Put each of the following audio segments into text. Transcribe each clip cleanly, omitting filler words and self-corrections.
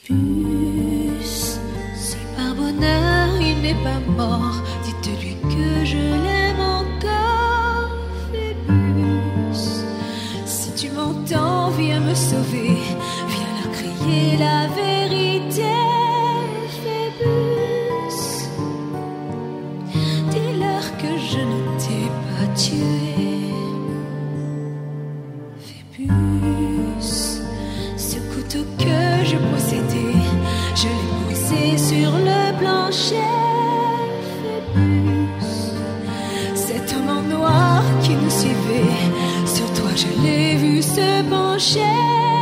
Phébus, si par bonheur il n'est pas mort, dites-lui que je l'aime encore. Phébus, si tu m'entends, viens me sauver, viens leur crier la vérité. Phébus, dis-leur que je ne t'ai pas tué. Phébus, ce couteau que je possédais, je l'ai brisé sur le plancher. Phébus, cet homme en noir qui nous suivait, sur toi je l'ai vu se pencher.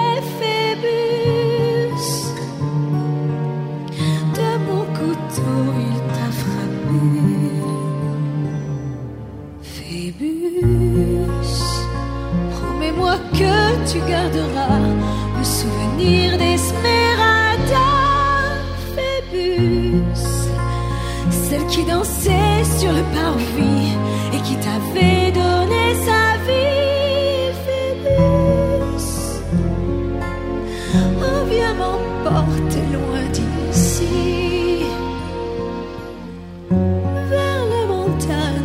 Phébus, de mon couteau il t'a frappé. Phébus, promets-moi que tu garderas le souvenir d'Esmeralda. Phébus, celle qui dansait sur le parvis et qui t'avait donné sa vie. Phébus, oh viens m'emporter loin d'ici, vers la montagne